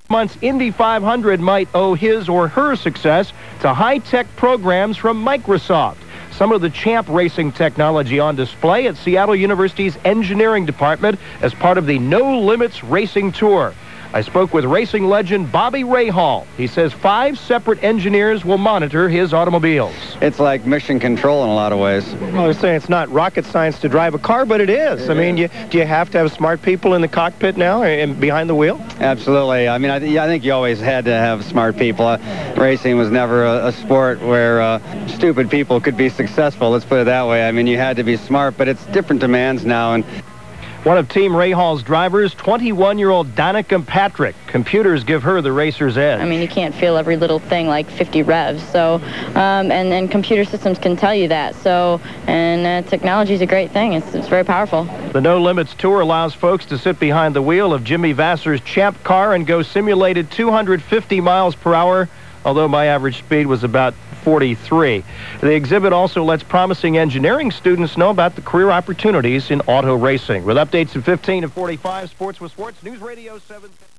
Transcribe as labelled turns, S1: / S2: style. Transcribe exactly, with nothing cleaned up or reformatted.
S1: Month's Indy five hundred might owe his or her success to high-tech programs from Microsoft. Some of the Champ racing technology on display at Seattle University's engineering department as part of the No Limits Racing Tour. I spoke with racing legend Bobby Rahal. He says five separate engineers will monitor his automobiles.
S2: It's like mission control in a lot of ways.
S1: Well, they're saying it's not rocket science to drive a car, but it is. It I mean, is. You, do you have to have smart people in the cockpit now and behind the wheel?
S2: Absolutely. I mean, I, th I think you always had to have smart people. Uh, racing was never a, a sport where uh, stupid people could be successful. Let's put it that way. I mean, you had to be smart, but it's different demands now. And
S1: one of Team Rahal's drivers, twenty-one-year-old Danica Patrick. Computers give her the racer's edge.
S3: I mean, you can't feel every little thing like fifty revs. So, um, and then computer systems can tell you that. So, and uh, technology is a great thing. It's, it's very powerful.
S1: The No Limits Tour allows folks to sit behind the wheel of Jimmy Vassar's Champ car and go simulated two hundred fifty miles per hour, although my average speed was about forty-three. The exhibit also lets promising engineering students know about the career opportunities in auto racing. With updates at fifteen and forty-five, Sports with Sports, News Radio seven.